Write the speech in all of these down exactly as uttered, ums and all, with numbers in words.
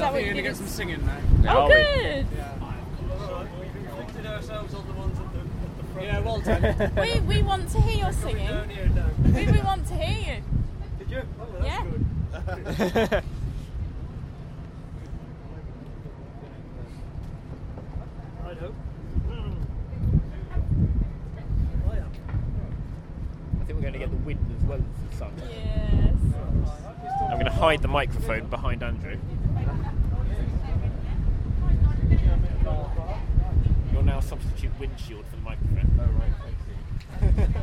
that what you're you going to did? get some singing now. Oh, good. Yeah. We pictured ourselves on the ones at the, at the front. Yeah, well done. we we want to hear your singing. Down here now. We, we want to hear you. Did you? Oh, well, that's Yeah. good. Right, hope. I think we're going to get the wind as well as the sun. Yes. I'm going to hide the microphone behind Andrew. You're now substitute windshield for the microphone. Oh, right, thank you.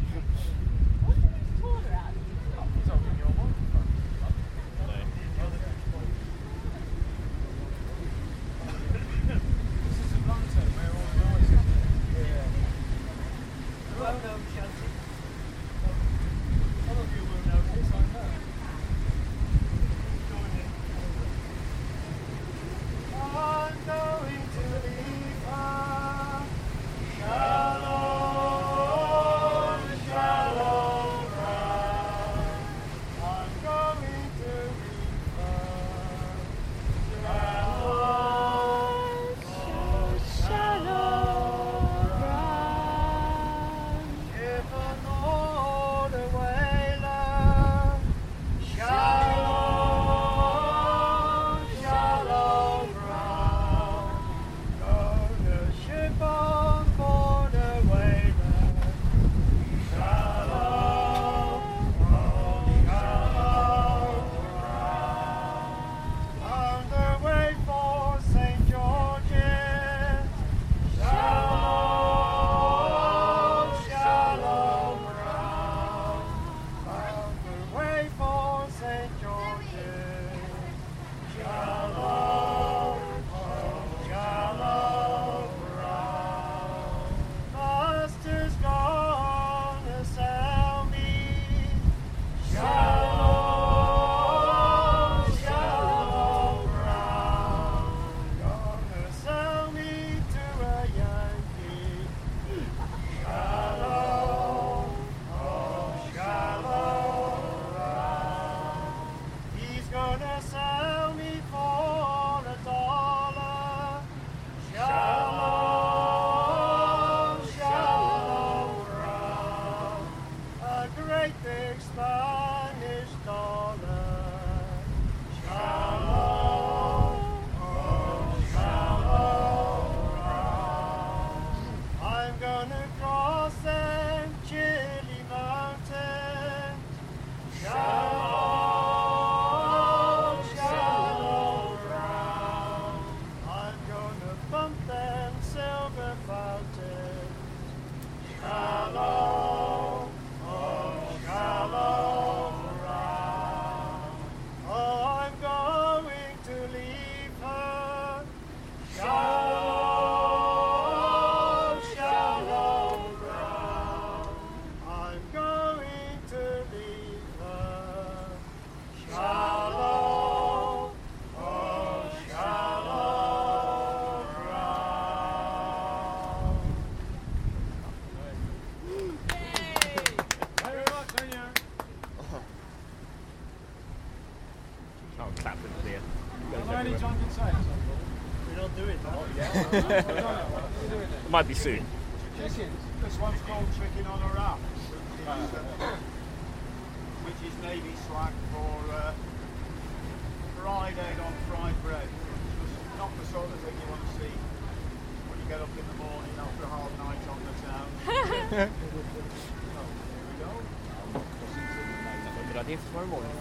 Might be soon. This one's called Chicken on a Wrap, which is Navy slang for uh, fried egg on fried bread. It's not the sort of thing you want to see when you get up in the morning after a hard night on the town. Oh, here we go. That's a good idea for tomorrow morning.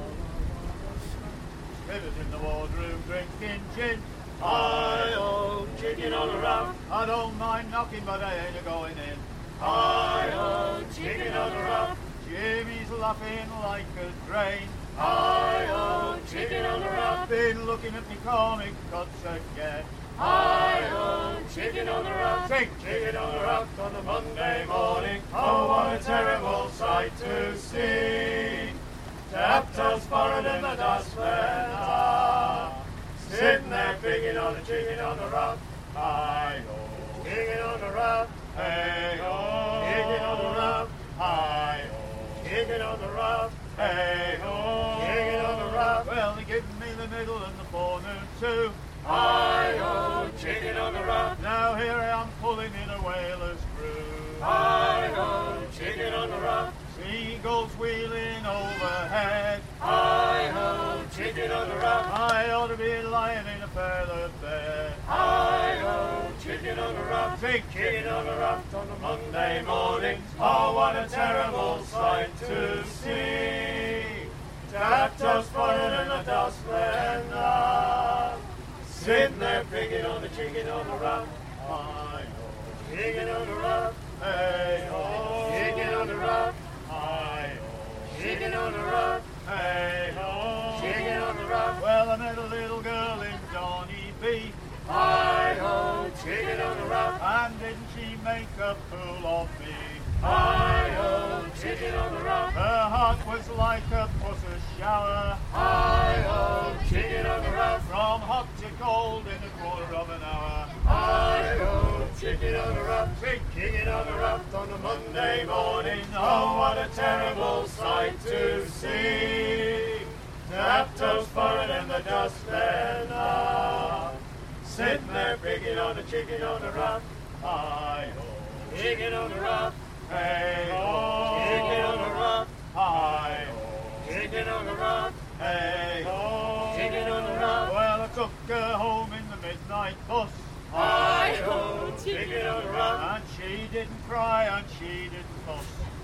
Spirit in the wardroom drinking gin. Hi-oh, chicken on a wrap. I don't mind knocking, but I ain't a-going in. Hi-oh, chicken on a wrap. Jimmy's laughing like a drain. Hi-oh, chicken on a wrap. Been looking at me comic cuts again. Hi-oh, chicken on a wrap. Sing chicken on a wrap on a Monday morning. Oh, what a terrible sight to see. Tap toes forward in the dustbin. Sitting there picking on a chicken on the rock. Hi-ho, chicken on the rock. Hey-ho, chicken on the rock. Hi-ho, chicken on the rock. Hey-ho, chicken on the rock. Well, they're giving me the middle and the forenoon too. Hi-ho, chicken on the rock. Now here I am pulling in a whaler's crew. Hi-ho, chicken on the rock. Seagulls wheeling overhead. Hi-ho, chicken on the rock. I ought to be lying in a feather bed. Hi-ho, chicken on the rock. Big Chicken on the rock on a Monday morning. Oh, what a terrible sight to see. Tap toast fire in the dustbin. Sitting there picking on the chicken on the rock. Hi-ho, Chicken on the rock. hey-ho, Chicken on the rock. hi-ho, Chicken on the rock. hey-ho. Chicken on the rock. Well, I met a little girl in Donny Beach, Hi-ho, chicken on the rock. and didn't she make a fool of me? Hi-ho, chicken on the rock. Her heart was like a pusser's shower, Hi-ho, chicken on the rock. from hot to cold in a quarter of an hour. Hi-ho, chicken on the rock. Big Chicken on the rock on a Monday morning. Oh, what a terrible sight to see. Tap toast for it in the dustbin. Ah, sitting there picking on the chicken on the rock. hi-ho, Chicken on the rock. hey-ho, Chicken on the rock. hi-ho, Chicken on the rock. hey-ho. Chicken on the rock. Well, I took her home in the midnight bus, Hi-ho, chicken on the rock. and she didn't cry and she didn't fuss.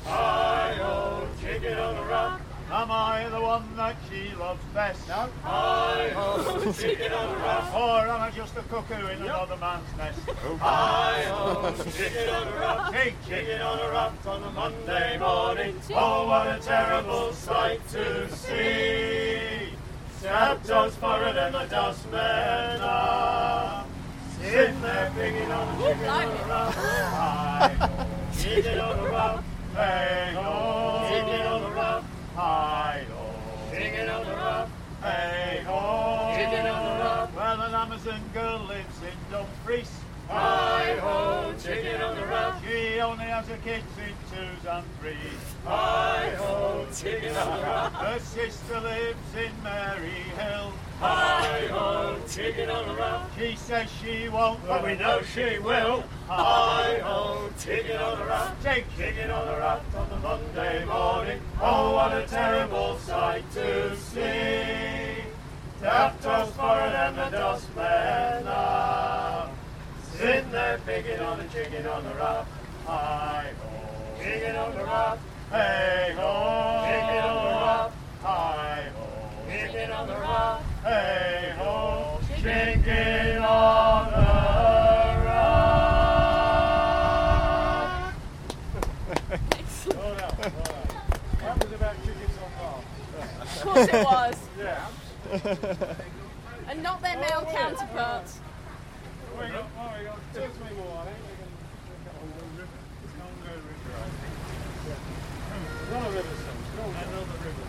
Hi-ho, chicken on the rock. Am I the one that she loves best? No. Hi-ho, chicken on the rock. Or am I just a cuckoo in another man's nest? Hi-ho, chicken on the rock. Big Chicken on a rock on a Monday morning. Oh, what a terrible sight to see. Tap toast for it in the dustbin. Ah, sitting there picking on the chicken on the rock. Hi-ho, Chicken on the rock. hey-ho, Chicken on the rock. hi-ho, Chicken on the rock. hey-ho. Chicken on the rock. Well, an Amazon girl lives in Dumfries. Hi-ho, chicken on the rock. She only has her kids in twos and threes. Hi-ho, chicken on the rock. Her sister lives in Maryhill. Hi-ho, chicken on the rock. She says she won't, But we know she will. Hi-ho, chicken on the rock. Take Chicken on the rock on the Monday morning. Oh, what a terrible sight to see. Tap toast for it and the dustman. Ah, sitting there picking on the chicken on the rock. hi-ho, Chicken on the rock. hey-ho, Chicken on the rock. hi-ho, Chicken on the rock. hey-ho, chicken on the rock. Excellent. Oh, no, oh, no. That was about chicken so far. Of course it was. Yeah. And not their male counterparts. Oh, we got, oh, we got two or three more, I think. We can look at all the rivers. Congo River, I think. One of the rivers, and all the rivers.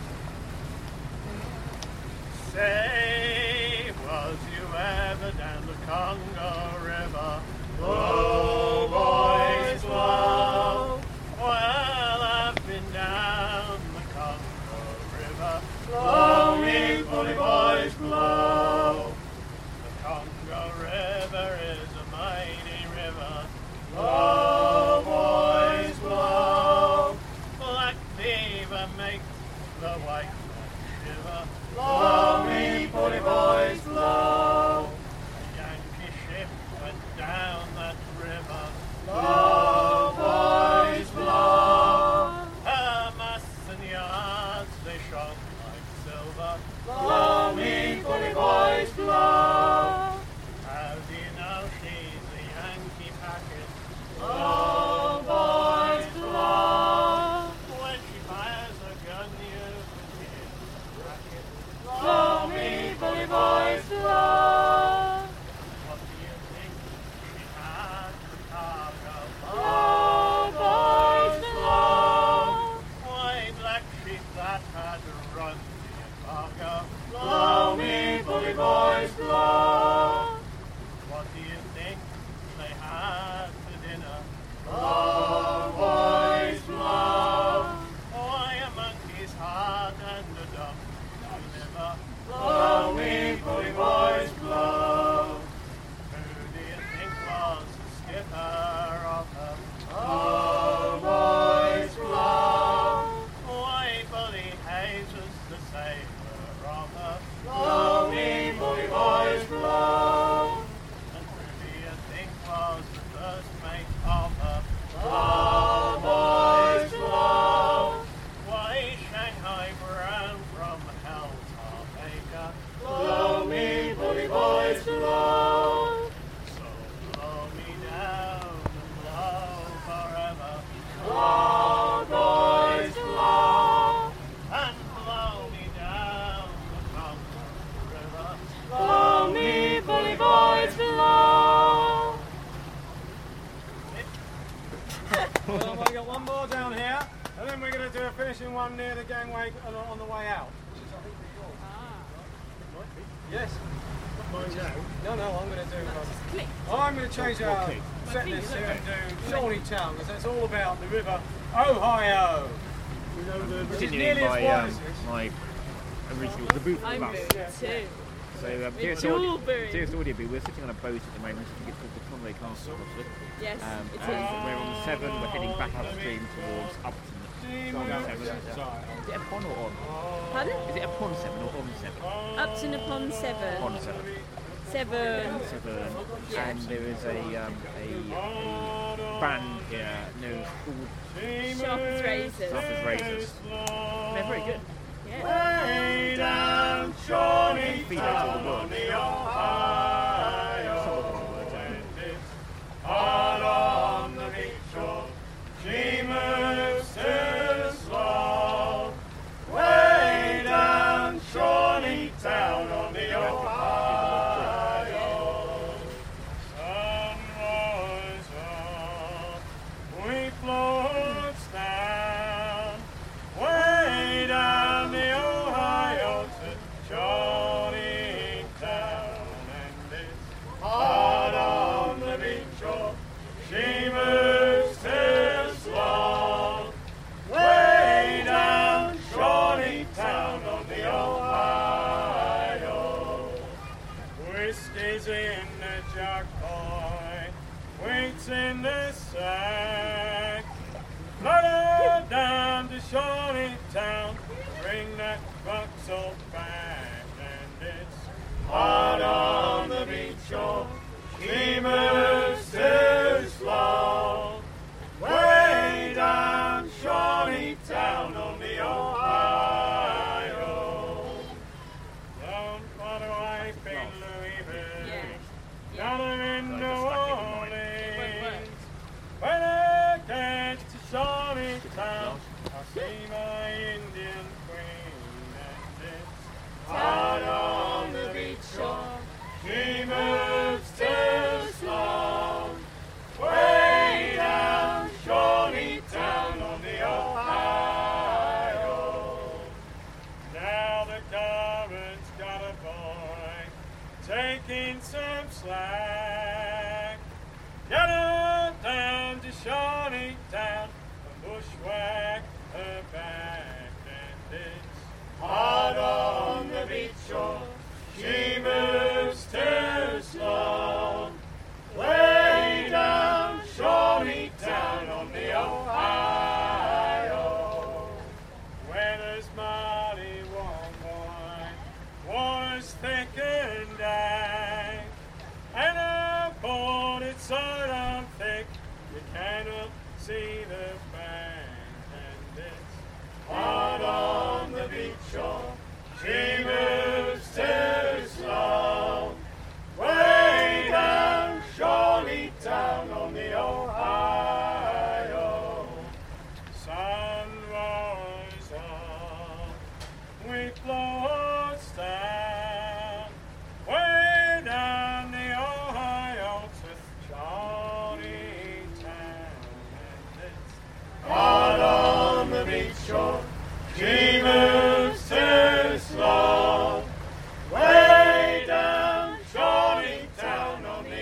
Say, was you ever down the Congo River? Blow, boys, blow. Well, I've been down the Congo River. Blow me, bully boys, blow. The Congo River is a mighty river. Blow, boys, blow. Black fever makes the white man shiver. Blow me, bully boys, blow. A Yankee ship went down that river. Blow, boys, blow. Her masts and yards, they shone like silver. Blow me, bully boys, blow. How do you know she's a Yankee packet? Blow, boys, blow. When she fires a gun, you can hear the racket. Blow me, bully boys, blow. What do you think she had for cargo? Blow, boys, blow. Why, black sheep that had run the embargo. Blow me, bully boys, blow. What do you think they had for dinner? Blow, boys, blow. Why, a monkey's heart and a duck's liver. Blow me, gangway on, on the way out. Ah. Yes. Mine now. No, no, I'm going to do. Um, Click. I'm going to change our Okay. set list here and do Shawnee Town because that's all about the river Ohio. You know the. Which is Continuing nearly as my, wide um, as this. my original, the booth I'm bus. moved too. So, um, With Dearest jewellery. Audio, Dearest Audio Boo, we're sitting on a boat at the moment. I think it's called the Conway Castle, obviously. Yes, Um, it and is. we're on Severn, we're heading back upstream towards Upton. On Severn. Is it upon or on? Pardon? Is it upon Severn or on Severn? Upton upon Severn. On Severn. Severn. Severn. Yeah. And there is a, um, a, a band here known as called Sharp as razors. Sharp as Razors. They're very good. Yeah. Way down Shawnee Feed out all the Town on words. the Ohio. Some of them are words, I know. Hard on the beach shore, she moves too slow. Way down Shawnee Town on the Ohio. Sunrise up, we float down. Way down the Ohio to Shawnee Town, and it's hard on the beach shore. She moves too slow. Way down Shawnee Town on the Ohio. Whiskey's in the jug, boy. Wheat's in the sack. Float her down to Shawnee Town. Bring that buxel back, and it's hard on the beach shore. She moves too slow. Way down Shawnee Town on the Ohio. Don't want a wife in Louisville. Yeah. Got her in New Orleans. work. When I get to Shawnee Town, I'll see my Indian queen, and it's hard on the beach shore. She moves too slow. Way down Shawnee Town on the Ohio. Now the government's got a boy taking some slack. Get her down to Shawnee Town and bushwhack her back, and it's hard on the beach shore. She moves too slow. Way down Shawnee Town on the Ohio. Where there's Molly Warm Boy, water's thick and dank, and her board it's so damn thick you cannot see the bank, and it's hard on the beach shore. She moves too slow. Way down Shawnee Town on the Ohio. Sunrise up, we float down. Way down the Ohio to Shawnee Town, and it's hard on the beach shore. She moves too slow. Way down Shawnee Town on the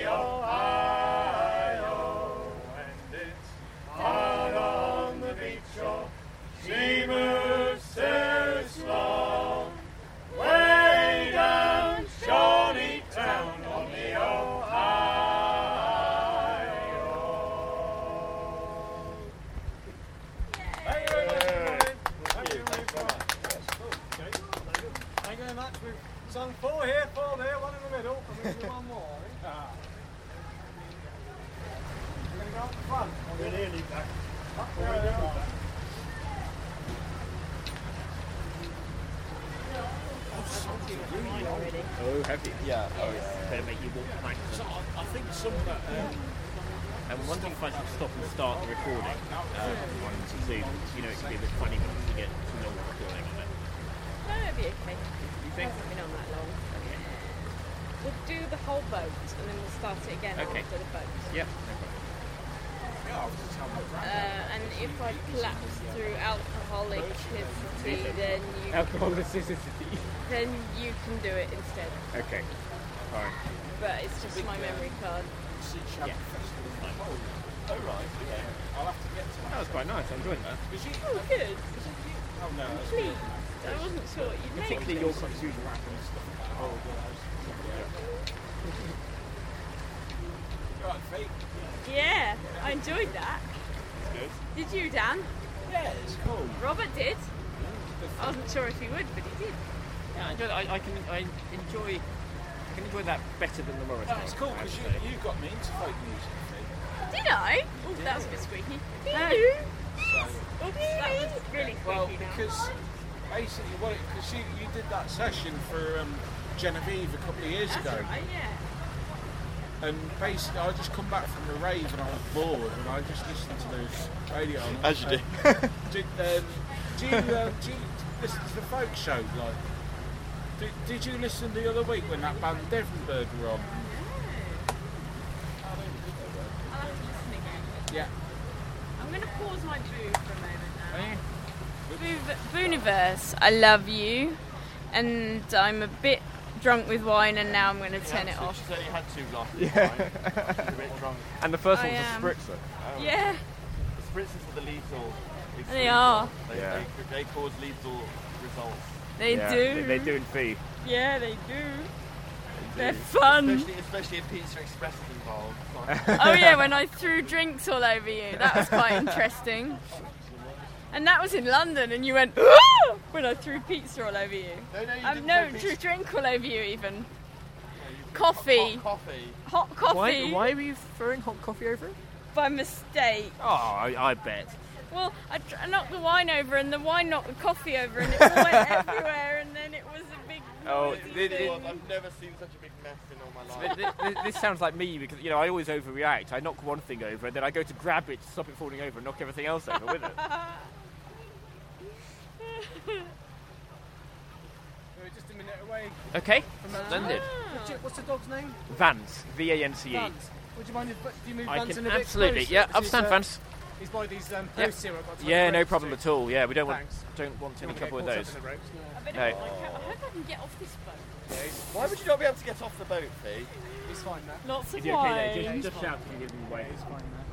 Ohio, and it's hard on the beach shore. She moves too slow. Way down Shawnee Town on the Ohio. Thank you very much, everybody. Thank you very much. Thank you very much. We've sung four here, four there, one in the middle, and we'll do one more. eh? We're going to go up the front. We're nearly back. Up there, there. Oh, have you? Yeah. Oh, yeah. Better make you walk behind. I think some of that. Um, And once you find you stop and start the recording uh, on Zoom, you know it can be a bit funny when you get too long recording on it. No, it'll be okay. You It think? hasn't been on that long. Okay. We'll do the whole boat and then we'll start it again Okay. after the boat. Yep. No problem. Uh, and if I collapse through alcoholicity, then you Alcoholicity. then you can do it instead. Okay. Fine. But it's just my memory card. Yeah. Oh, right, okay. I'll have to get to That was quite nice. I enjoyed that. Oh, good. Oh no. Please. I wasn't sure what you'd make. Particularly your confusion and stuff. Right, feet. Yeah, I enjoyed that. Good. Did you, Dan? Yeah, it's cool. Robert did. I wasn't sure if he would, but he did. Yeah, I enjoy. I, I can. I enjoy. I can enjoy that better than the Morris. Oh, it's cool I because you, have to say. you got me into folk music. Fee. Did I? Oh, that was a bit squeaky. So, Oops, that was really squeaky well, now. because basically, what because you, you did that session for um, Genevieve a couple of years That's ago, right, yeah. and basically I just come back from the rave and I was bored, and I just listened to the radio. And, As you do. uh, did, um, do you um, do you listen to the folk show? Like, did, did you listen the other week when that band Devonburg were on? I'll have to listen again. Yeah. I'm going to pause my boo for a moment now. Boo, Booniverse, I love you. And I'm a bit drunk with wine and now I'm going to turn it off. She's only had two glasses. Yeah. She's a bit drunk. And the first I one was am. a spritzer. Oh. Yeah, The spritzers are the lethal. they are. They, Yeah. they, they cause lethal results. They Yeah, do. They, they do in fee. Yeah, they do. They They're do. fun. Especially, especially if Pizza Express is involved. Oh yeah, when I threw drinks all over you. That was quite interesting. And that was in London and you went, "Ah!" when I threw pizza all over you. No, no, you Um, didn't no, throw drew pizza. drink all over you even. You- Coffee. Hot coffee. Hot coffee Why, why were you throwing hot coffee over it? by mistake. Oh, I, I bet. Well, I, tr- I knocked the wine over and the wine knocked the coffee over and it all went everywhere and then it was a big Oh, noisy it- it- thing. I've never seen such a big mess in all my life. Th- th- th- this sounds like me because, you know, I always overreact. I knock one thing over and then I go to grab it to stop it falling over and knock everything else over with it. We're just a minute away. Okay, splendid. Ah. What's the dog's name? Vance, V A N C E. Vance. Would you mind if do you move I Vance can in a bit absolutely, closer? yeah, 'Cause I'll he's, stand uh, Vance. He's by these um, Yep. posts here. I've got to Yeah, make no ropes problem to. at all. Yeah, we don't want Thanks. don't want any Don't trouble with get those. caught up in the ropes, no. I, better, No. I, ca- I hope I can get off this boat. Yeah, he's, Why would you not be able to get off the boat, Fee? he's fine now. Lots of Is he okay wine. there? Just, just shout if you give him away. He's fine now.